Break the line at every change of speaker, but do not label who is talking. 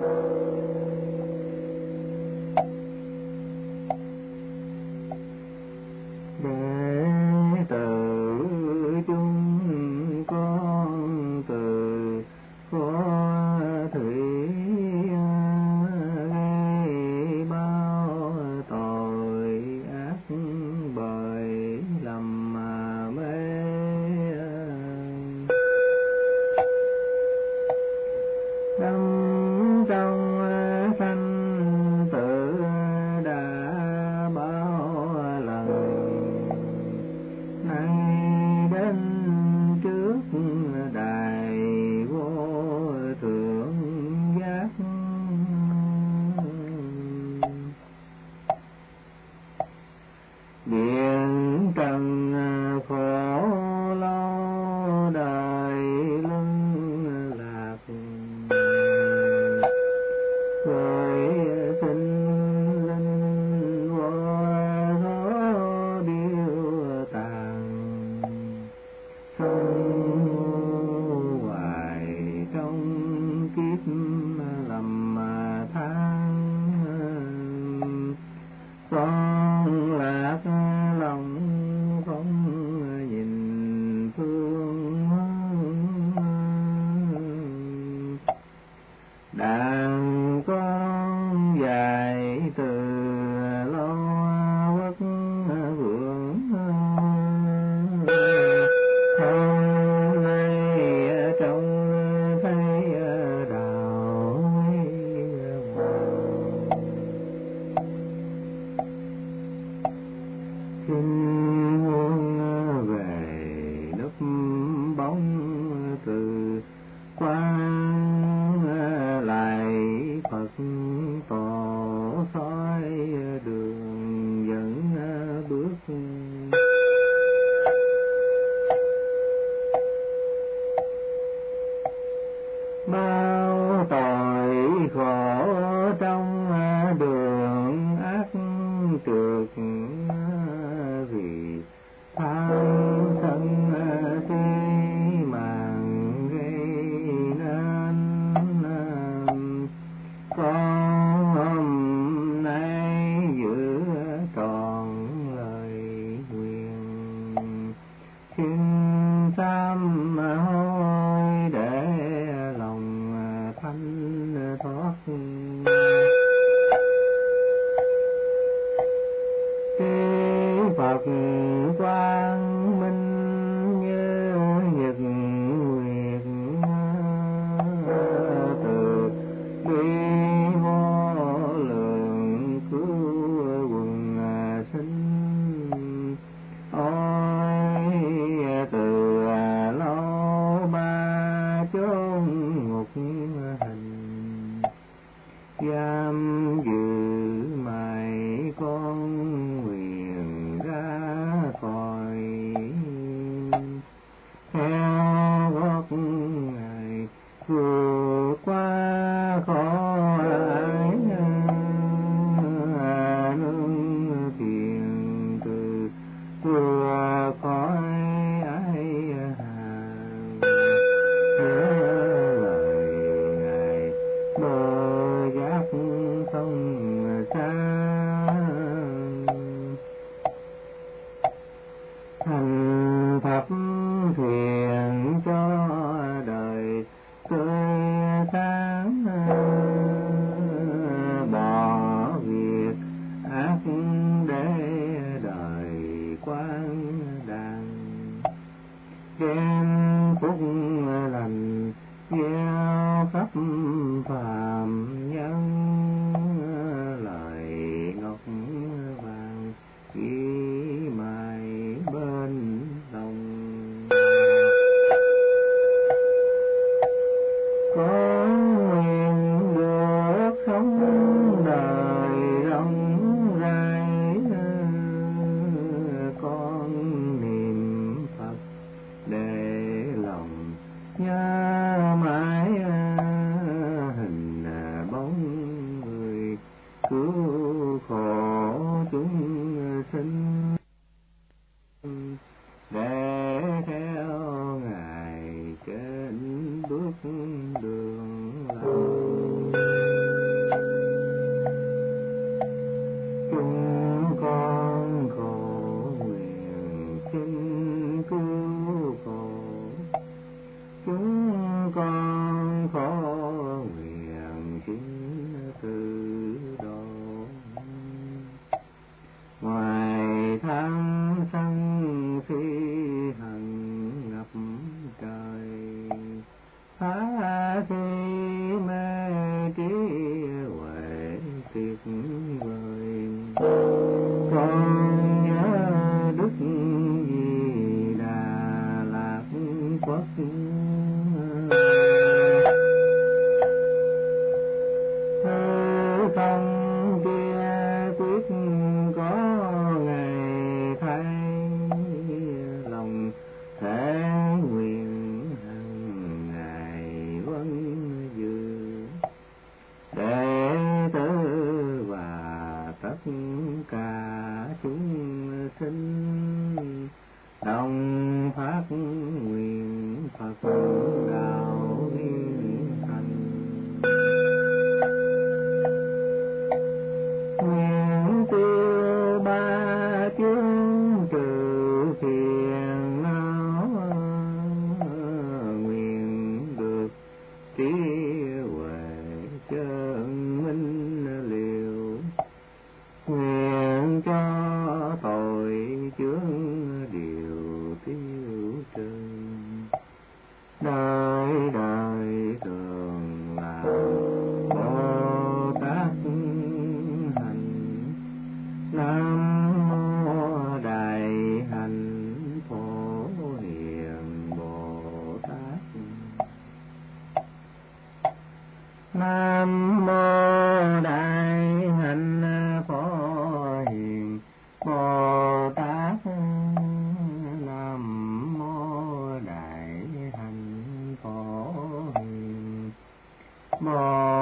để Phật. Không kia quyết có ngày thay lòng thể nguyện hằng ngày vẫn giữ đệ tử và tất cả chúng sinh đồng phát nguyện Phật đạo viên thành. Nguyện tiêu ba chướng trừ phiền não, nguyện được trí huệ chân minh liệu, nguyện cho tội chướng điều tiêu trừ, đời đời thường làm Bồ Tát hành. Nam mô Đại Hạnh Phổ Hiền Bồ Tát. Nam mô Đại Hạnh Phổ Hiền Bồ Tát. Nam mô Đại Hạnh Phổ Hiền Bồ